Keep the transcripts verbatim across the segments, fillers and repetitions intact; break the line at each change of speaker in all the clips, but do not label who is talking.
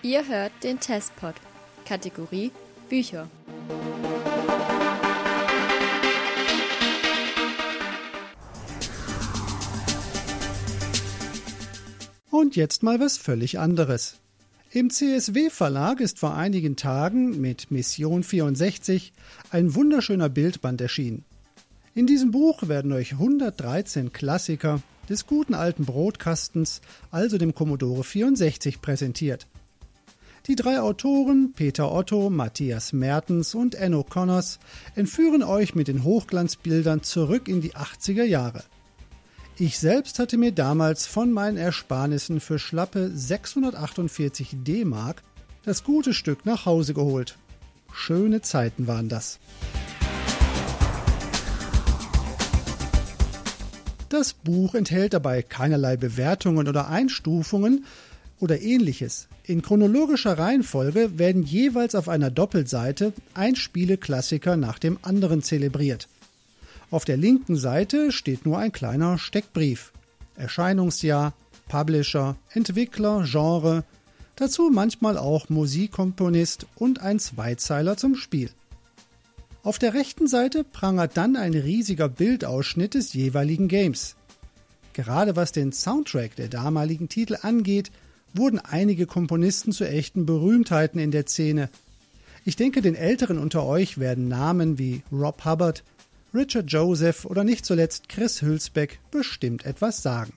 Ihr hört den Testpod, Kategorie Bücher.
Und jetzt mal was völlig anderes. Im C S W-Verlag ist vor einigen Tagen mit Mission vierundsechzig ein wunderschöner Bildband erschienen. In diesem Buch werden euch hundertdreizehn Klassiker des guten alten Brotkastens, also dem Commodore vierundsechzig, präsentiert. Die drei Autoren, Peter Otto, Matthias Mertens und Enno Connors, entführen euch mit den Hochglanzbildern zurück in die achtziger Jahre. Ich selbst hatte mir damals von meinen Ersparnissen für schlappe sechshundertachtundvierzig D-Mark das gute Stück nach Hause geholt. Schöne Zeiten waren das. Das Buch enthält dabei keinerlei Bewertungen oder Einstufungen oder ähnliches. In chronologischer Reihenfolge werden jeweils auf einer Doppelseite ein Spieleklassiker nach dem anderen zelebriert. Auf der linken Seite steht nur ein kleiner Steckbrief. Erscheinungsjahr, Publisher, Entwickler, Genre, dazu manchmal auch Musikkomponist und ein Zweizeiler zum Spiel. Auf der rechten Seite prangert dann ein riesiger Bildausschnitt des jeweiligen Games. Gerade was den Soundtrack der damaligen Titel angeht, wurden einige Komponisten zu echten Berühmtheiten in der Szene. Ich denke, den Älteren unter euch werden Namen wie Rob Hubbard, Richard Joseph oder nicht zuletzt Chris Hülsbeck bestimmt etwas sagen.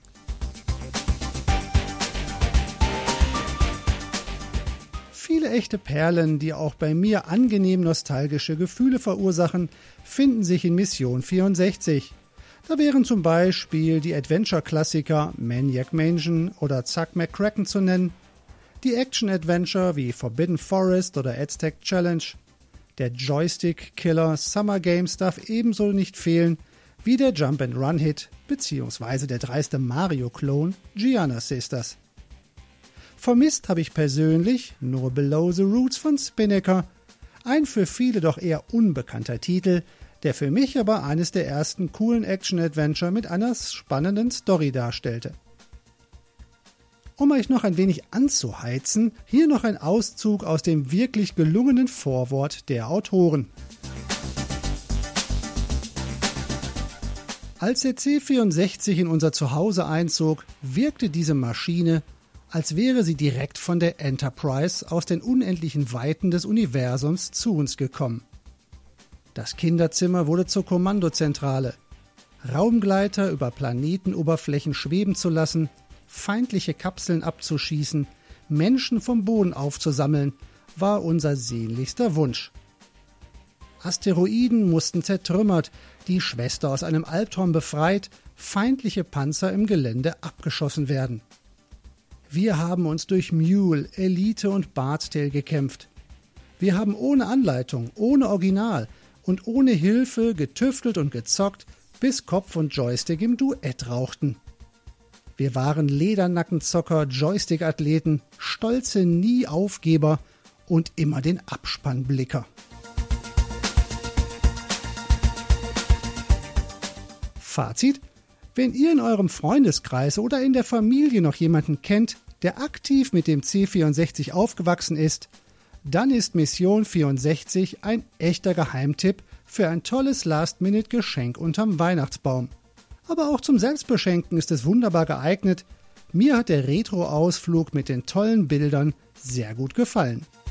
Viele echte Perlen, die auch bei mir angenehm nostalgische Gefühle verursachen, finden sich in Mission vierundsechzig. Da wären zum Beispiel die Adventure-Klassiker Maniac Mansion oder Zack McCracken zu nennen, die Action-Adventure wie Forbidden Forest oder Aztec Challenge. Der Joystick-Killer Summer Games darf ebenso nicht fehlen wie der Jump-and-Run-Hit bzw. der dreiste Mario-Klon Giana Sisters. Vermisst habe ich persönlich nur Below the Roots von Spinnaker, ein für viele doch eher unbekannter Titel, der für mich aber eines der ersten coolen Action-Adventure mit einer spannenden Story darstellte. Um euch noch ein wenig anzuheizen, hier noch ein Auszug aus dem wirklich gelungenen Vorwort der Autoren. Als der C vierundsechzig in unser Zuhause einzog, wirkte diese Maschine, als wäre sie direkt von der Enterprise aus den unendlichen Weiten des Universums zu uns gekommen. Das Kinderzimmer wurde zur Kommandozentrale. Raumgleiter über Planetenoberflächen schweben zu lassen, feindliche Kapseln abzuschießen, Menschen vom Boden aufzusammeln, war unser sehnlichster Wunsch. Asteroiden mussten zertrümmert, die Schwester aus einem Albtraum befreit, feindliche Panzer im Gelände abgeschossen werden. Wir haben uns durch Mule, Elite und Bardtail gekämpft. Wir haben ohne Anleitung, ohne Original und ohne Hilfe getüftelt und gezockt, bis Kopf und Joystick im Duett rauchten. Wir waren Ledernackenzocker, Joystick-Athleten, stolze Nie-Aufgeber und immer den Abspannblicker. Fazit: Wenn ihr in eurem Freundeskreis oder in der Familie noch jemanden kennt, der aktiv mit dem C vierundsechzig aufgewachsen ist, dann ist Mission vierundsechzig ein echter Geheimtipp für ein tolles Last-Minute-Geschenk unterm Weihnachtsbaum. Aber auch zum Selbstbeschenken ist es wunderbar geeignet. Mir hat der Retro-Ausflug mit den tollen Bildern sehr gut gefallen.